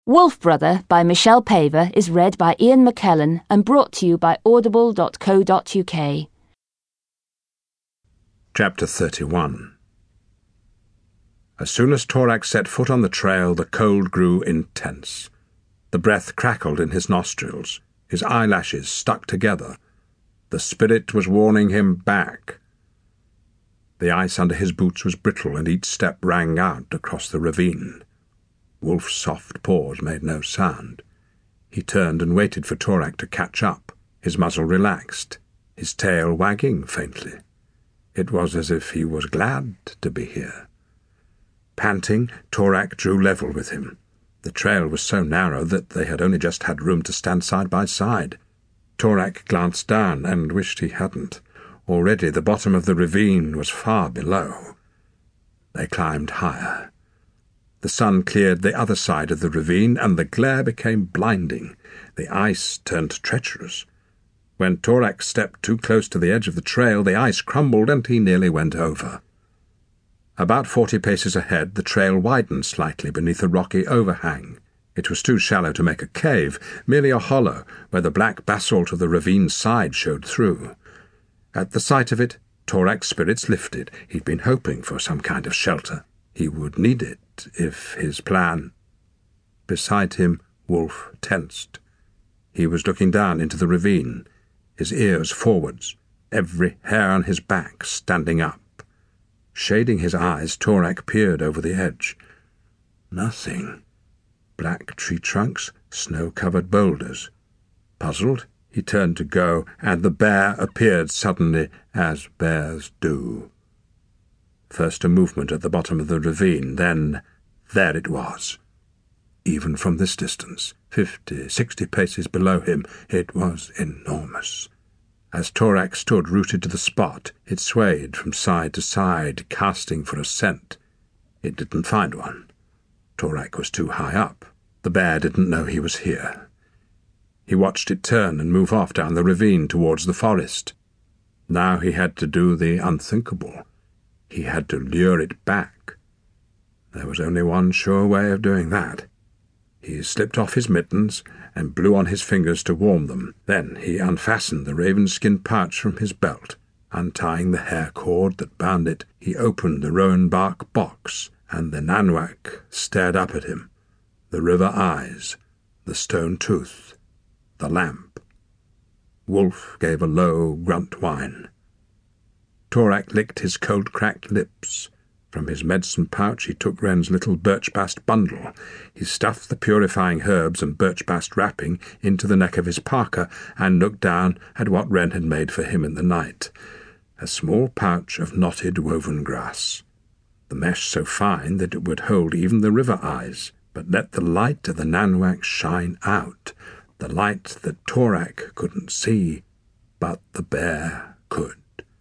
Wolf Brother by Michelle Paver is read by Ian McKellen and brought to you by audible.co.uk. Chapter 31. As soon as Torak set foot on the trail, the cold grew intense. The breath crackled in his nostrils. His eyelashes stuck together. The spirit was warning him back. The ice under his boots was brittle, and each step rang out across the ravine. Wolf's soft paws made no sound. He turned and waited for Torak to catch up, his muzzle relaxed, his tail wagging faintly. It was as if he was glad to be here. Panting, Torak drew level with him. The trail was so narrow that they had only just had room to stand side by side. Torak glanced down and wished he hadn't. Already the bottom of the ravine was far below. They climbed higher. The sun cleared the other side of the ravine, and the glare became blinding. The ice turned treacherous. When Torak stepped too close to the edge of the trail, the ice crumbled and he nearly went over. About 40 paces ahead, the trail widened slightly beneath a rocky overhang. It was too shallow to make a cave, merely a hollow where the black basalt of the ravine's side showed through. At the sight of it, Torak's spirits lifted. He'd been hoping for some kind of shelter. He would need it if his plan... Beside him, Wolf tensed. He was looking down into the ravine, his ears forwards, every hair on his back standing up. Shading his eyes, Torak peered over the edge. Nothing. Black tree trunks, snow-covered boulders. Puzzled, he turned to go, and the bear appeared suddenly, as bears do. First a movement at the bottom of the ravine, then there it was. Even from this distance, 50, 60 paces below him, it was enormous. As Torak stood rooted to the spot, it swayed from side to side, casting for a scent. It didn't find one. Torak was too high up. The bear didn't know he was here. He watched it turn and move off down the ravine towards the forest. Now he had to do the unthinkable. He had to lure it back. There was only one sure way of doing that. He slipped off his mittens and blew on his fingers to warm them. Then he unfastened the raven-skin pouch from his belt. Untying the hair cord that bound it, he opened the rowan bark box, and the Nanwak stared up at him. The river eyes, the stone tooth, the lamp. Wolf gave a low grunt whine. Torak licked his cold-cracked lips. From his medicine pouch he took Wren's little birch-bast bundle. He stuffed the purifying herbs and birch-bast wrapping into the neck of his parka and looked down at what Wren had made for him in the night. A small pouch of knotted woven grass. The mesh so fine that it would hold even the river eyes, but let the light of the Nanwak shine out, the light that Torak couldn't see, but the bear could.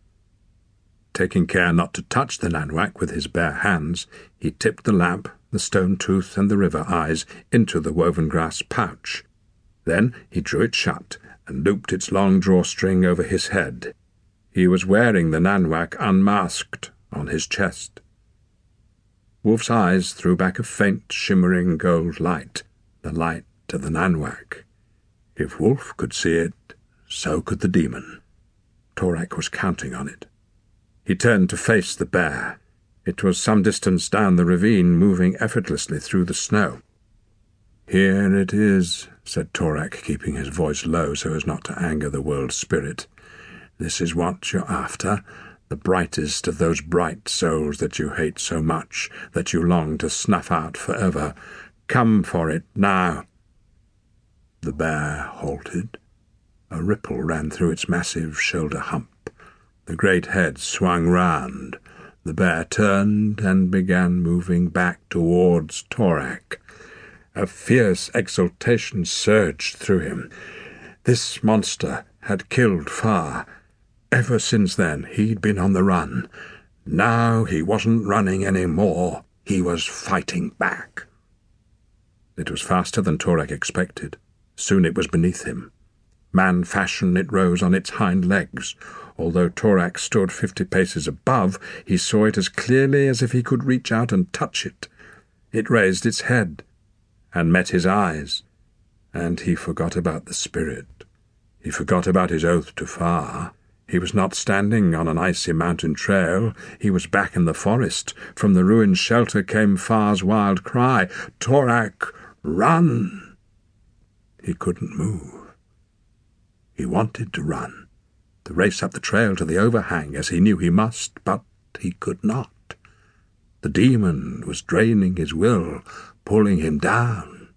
Taking care not to touch the Nanwak with his bare hands, he tipped the lamp, the stone tooth, and the river eyes into the woven grass pouch. Then he drew it shut and looped its long drawstring over his head. He was wearing the Nanwak unmasked on his chest. Wolf's eyes threw back a faint, shimmering gold light, the light of the Nanwak. If Wolf could see it, so could the demon. Torak was counting on it. He turned to face the bear. It was some distance down the ravine, moving effortlessly through the snow. "Here it is," said Torak, keeping his voice low so as not to anger the world spirit. "This is what you're after, the brightest of those bright souls that you hate so much, that you long to snuff out forever. Come for it now." The bear halted. A ripple ran through its massive shoulder hump. The great head swung round. The bear turned and began moving back towards Torak. A fierce exultation surged through him. This monster had killed far. Ever since then he'd been on the run. Now he wasn't running any more. He was fighting back. It was faster than Torak expected. Soon it was beneath him. Man-fashion it rose on its hind legs. Although Torak stood 50 paces above, he saw it as clearly as if he could reach out and touch it. It raised its head, and met his eyes, and he forgot about the spirit. He forgot about his oath to Far. He was not standing on an icy mountain trail. He was back in the forest. From the ruined shelter came Far's wild cry, "Torak, run!" He couldn't move. He wanted to run, to race up the trail to the overhang as he knew he must, but he could not. The demon was draining his will, pulling him down.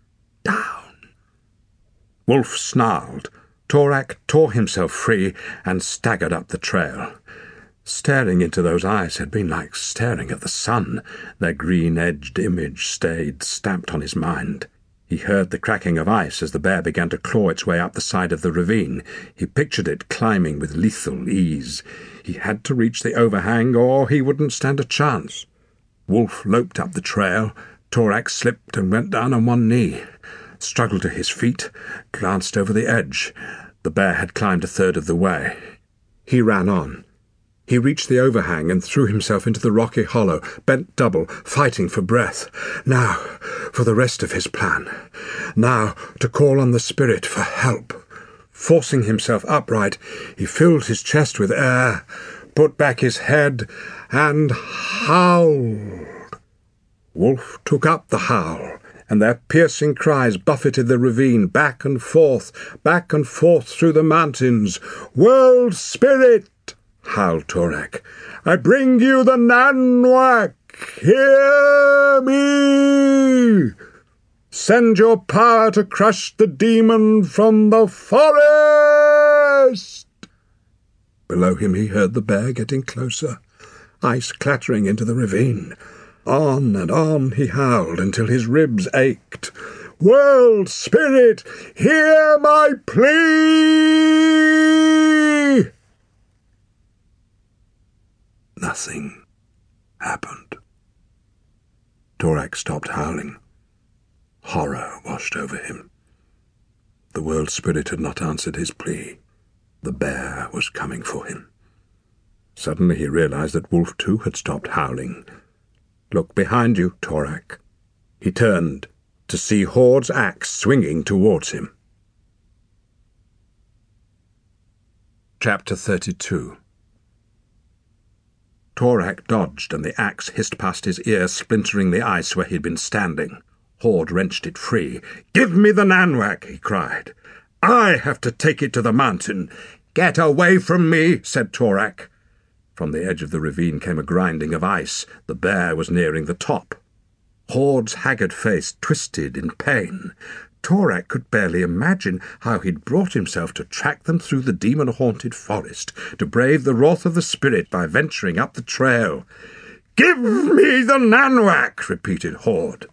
Wolf snarled. Torak tore himself free and staggered up the trail. Staring into those eyes had been like staring at the sun. Their green-edged image stayed stamped on his mind. He heard the cracking of ice as the bear began to claw its way up the side of the ravine. He pictured it climbing with lethal ease. He had to reach the overhang or he wouldn't stand a chance. Wolf loped up the trail. Torak slipped and went down on one knee, struggled to his feet, glanced over the edge. The bear had climbed a third of the way. He ran on. He reached the overhang and threw himself into the rocky hollow, bent double, fighting for breath. Now for the rest of his plan. Now to call on the spirit for help. Forcing himself upright, he filled his chest with air, put back his head, and howled. Wolf took up the howl, and their piercing cries buffeted the ravine back and forth through the mountains. "World Spirit!" howled Torak. "I bring you the Nanwak! Hear me! Send your power to crush the demon from the forest!" Below him he heard the bear getting closer, ice clattering into the ravine. On and on he howled until his ribs ached. "World Spirit, hear my plea!" Nothing happened. Torak stopped howling. Horror washed over him. The world spirit had not answered his plea. The bear was coming for him. Suddenly he realized that Wolf too had stopped howling. "Look behind you, Torak." He turned to see Horde's axe swinging towards him. Chapter 32. Torak dodged, and the axe hissed past his ear, splintering the ice where he'd been standing. Horde wrenched it free. "Give me the Nanwak!" he cried. "I have to take it to the mountain." "Get away from me!" said Torak. From the edge of the ravine came a grinding of ice. The bear was nearing the top. Horde's haggard face twisted in pain. Torak could barely imagine how he'd brought himself to track them through the demon-haunted forest, to brave the wrath of the spirit by venturing up the trail. "Give me the Nanwak!" repeated Horde.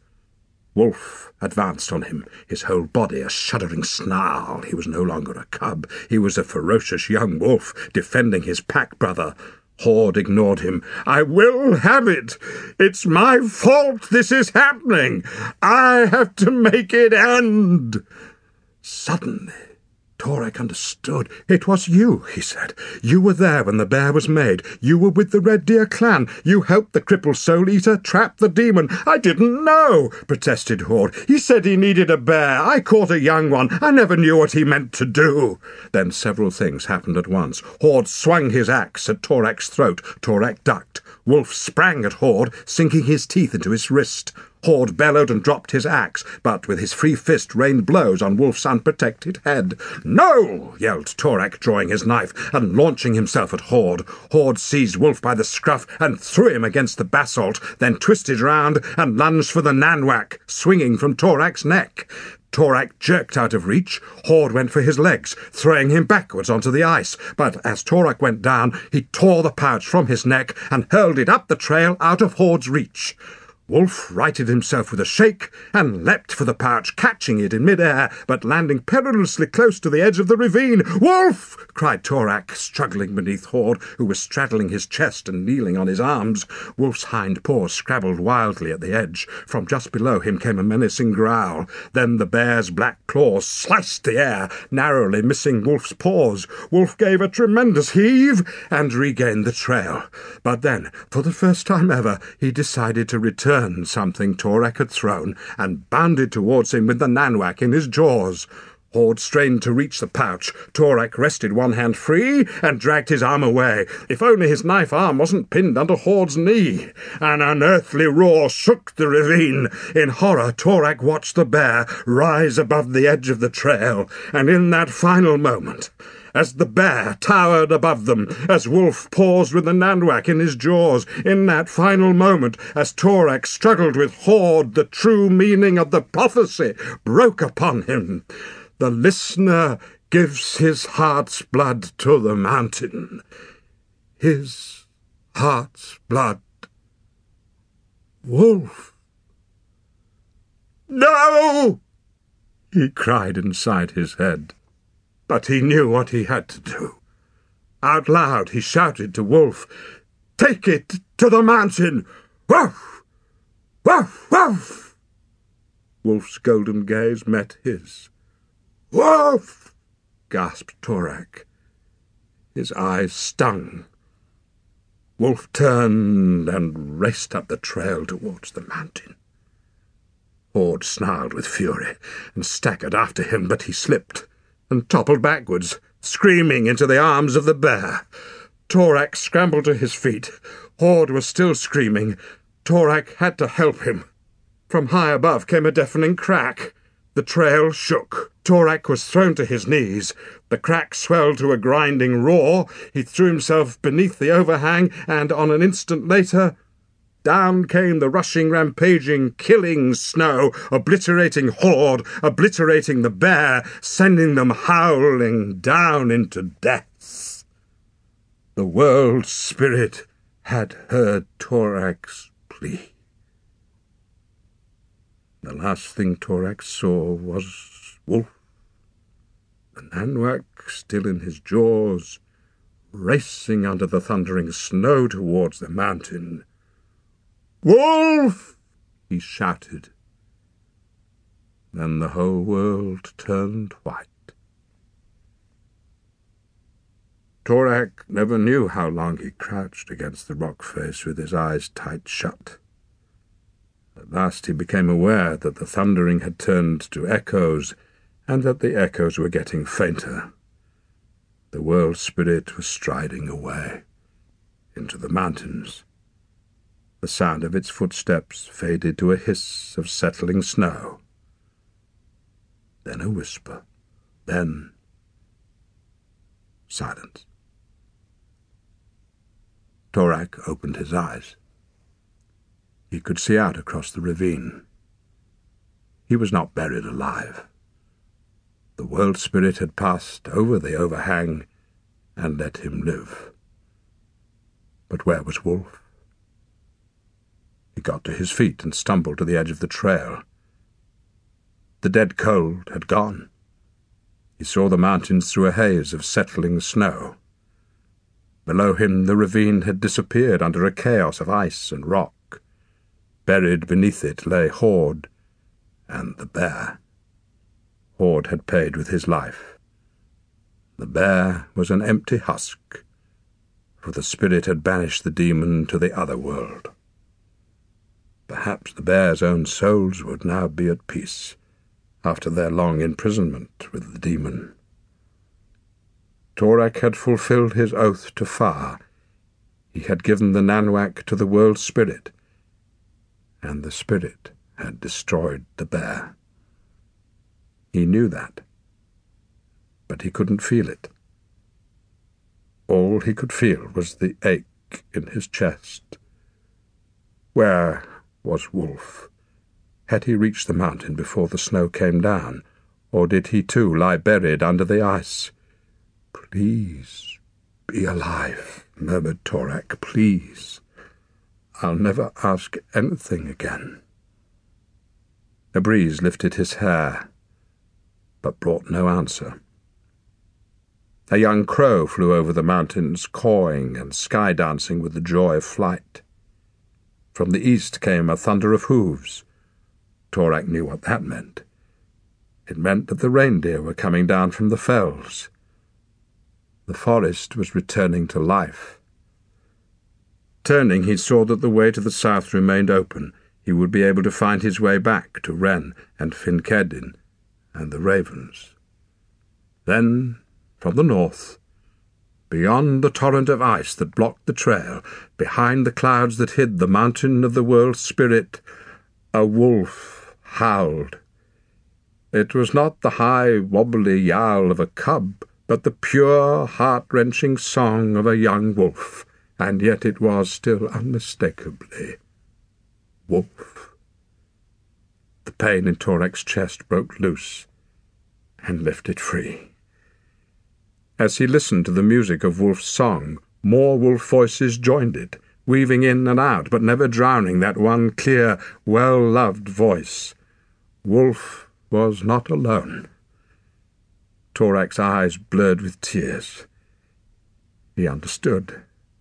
Wolf advanced on him, his whole body a shuddering snarl. He was no longer a cub. He was a ferocious young wolf, defending his pack brother. Horde ignored him. "I will have it! It's my fault this is happening! I have to make it end!" Suddenly, Torak understood. "It was you," he said. "You were there when the bear was made. You were with the Red Deer clan. You helped the crippled Soul Eater trap the demon." "I didn't know," protested Horde. "He said he needed a bear. I caught a young one. I never knew what he meant to do." Then several things happened at once. Horde swung his axe at Torak's throat. Torak ducked. Wolf sprang at Horde, sinking his teeth into his wrist. Horde bellowed and dropped his axe, but with his free fist rained blows on Wolf's unprotected head. "No!" yelled Torak, drawing his knife and launching himself at Horde. Horde seized Wolf by the scruff and threw him against the basalt, then twisted round and lunged for the Nanwak, swinging from Torak's neck. Torak jerked out of reach. Horde went for his legs, throwing him backwards onto the ice, but as Torak went down, he tore the pouch from his neck and hurled it up the trail out of Horde's reach. Wolf righted himself with a shake and leapt for the pouch, catching it in mid-air, but landing perilously close to the edge of the ravine. "Wolf!" cried Torak, struggling beneath Horde, who was straddling his chest and kneeling on his arms. Wolf's hind paws scrabbled wildly at the edge. From just below him came a menacing growl. Then the bear's black claws sliced the air, narrowly missing Wolf's paws. Wolf gave a tremendous heave and regained the trail. But then, for the first time ever, he decided to return overturned something Torak had thrown and bounded towards him with the Nanwak in his jaws. Hord strained to reach the pouch. Torak wrested one hand free and dragged his arm away. If only his knife arm wasn't pinned under Hord's knee. An unearthly roar shook the ravine. In horror, Torak watched the bear rise above the edge of the trail, and in that final moment, as the bear towered above them, as Wolf paused with the Nanwak in his jaws, in that final moment, as Torak struggled with Hord, the true meaning of the prophecy broke upon him. The listener gives his heart's blood to the mountain. His heart's blood. Wolf. No! He cried inside his head. But he knew what he had to do. Out loud he shouted to Wolf, "Take it to the mountain! Woof! Woof! Woof!" Wolf's golden gaze met his. "Wolf!" gasped Torak. His eyes stung. Wolf turned and raced up the trail towards the mountain. Hord snarled with fury and staggered after him, but he slipped and toppled backwards, screaming into the arms of the bear. Torak scrambled to his feet. Hord was still screaming. Torak had to help him. From high above came a deafening crack. The trail shook. Torak was thrown to his knees. The crack swelled to a grinding roar. He threw himself beneath the overhang, and on an instant later, down came the rushing, rampaging, killing snow, obliterating Hord, obliterating the bear, sending them howling down into death. The world spirit had heard Torak's plea. The last thing Torak saw was Wolf, the Nanwak still in his jaws, racing under the thundering snow towards the mountain. "Wolf!" he shouted. Then the whole world turned white. Torak never knew how long he crouched against the rock face with his eyes tight shut. At last he became aware that the thundering had turned to echoes, and that the echoes were getting fainter. The world spirit was striding away into the mountains. The sound of its footsteps faded to a hiss of settling snow. Then a whisper. Then silence. Torak opened his eyes. He could see out across the ravine. He was not buried alive. The world spirit had passed over the overhang and let him live. But where was Wolf? He got to his feet and stumbled to the edge of the trail. The dead cold had gone. He saw the mountains through a haze of settling snow. Below him the ravine had disappeared under a chaos of ice and rock. Buried beneath it lay Hord and the bear. Hord had paid with his life. The bear was an empty husk, for the spirit had banished the demon to the other world. Perhaps the bear's own souls would now be at peace after their long imprisonment with the demon. Torak had fulfilled his oath to Far. He had given the Nanwak to the world spirit, and the spirit had destroyed the bear. He knew that, but he couldn't feel it. All he could feel was the ache in his chest. Where was Wolf? Had he reached the mountain before the snow came down, or did he too lie buried under the ice? "Please be alive," murmured Torak. "Please. I'll never ask anything again." A breeze lifted his hair, but brought no answer. A young crow flew over the mountains, cawing and sky-dancing with the joy of flight. From the east came a thunder of hooves. Torak knew what that meant. It meant that the reindeer were coming down from the fells. The forest was returning to life. Turning, he saw that the way to the south remained open. he would be able to find his way back to Ren and Finkedin and the ravens. Then, from the north, beyond the torrent of ice that blocked the trail, behind the clouds that hid the mountain of the world spirit, a wolf howled. It was not the high, wobbly yowl of a cub, but the pure, heart-wrenching song of a young wolf, and yet it was still unmistakably wolf. The pain in Torak's chest broke loose and lifted free. As he listened to the music of Wolf's song, more wolf voices joined it, weaving in and out, but never drowning that one clear, well-loved voice. Wolf was not alone. Torak's eyes blurred with tears. He understood.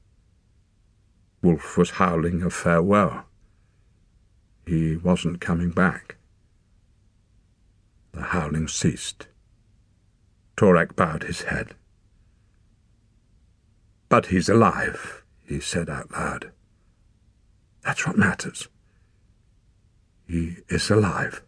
Wolf was howling a farewell. He wasn't coming back. The howling ceased. Torak bowed his head. "But he's alive," he said out loud. "That's what matters. He is alive."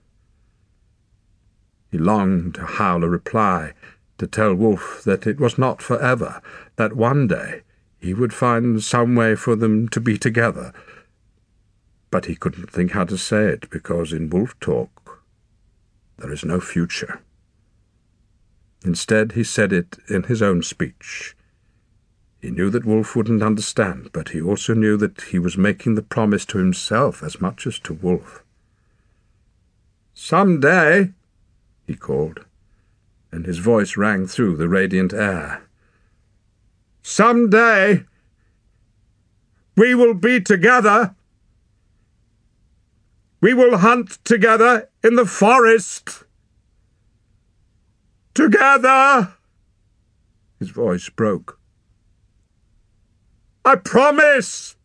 He longed to howl a reply, to tell Wolf that it was not forever, that one day he would find some way for them to be together. But he couldn't think how to say it, because in wolf talk there is no future. Instead, he said it in his own speech. He knew that Wolf wouldn't understand, but he also knew that he was making the promise to himself as much as to Wolf. "Some day," he called, and his voice rang through the radiant air. "Some day we will be together. We will hunt together in the forest. Together!" His voice broke. "I promise!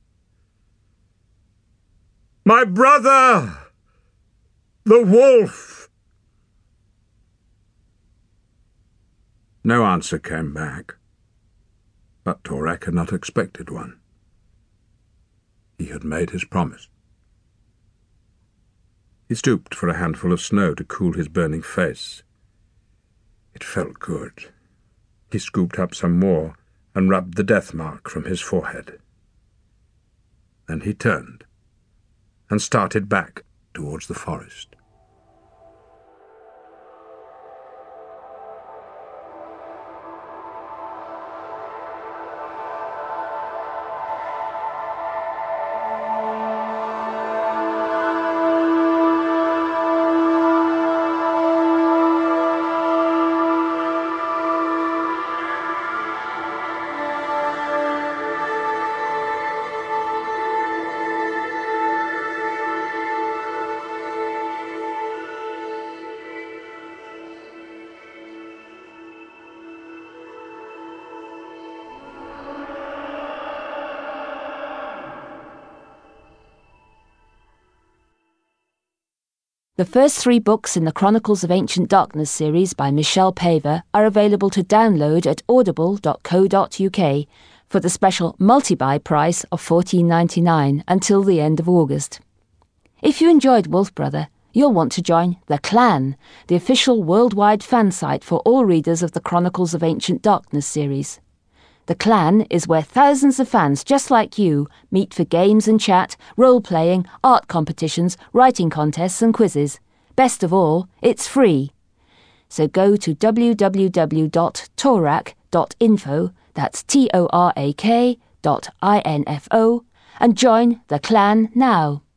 My brother, the wolf!" No answer came back, but Torak had not expected one. He had made his promise. He stooped for a handful of snow to cool his burning face. It felt good. He scooped up some more and rubbed the death mark from his forehead. Then he turned and started back towards the forest. The first 3 books in the Chronicles of Ancient Darkness series by Michelle Paver are available to download at audible.co.uk for the special multi-buy price of $14.99 until the end of August. If you enjoyed Wolf Brother, you'll want to join The Clan, the official worldwide fan site for all readers of the Chronicles of Ancient Darkness series. The Clan is where thousands of fans just like you meet for games and chat, role-playing, art competitions, writing contests and quizzes. Best of all, it's free. So go to www.torak.info, that's torak.info, and join The Clan now.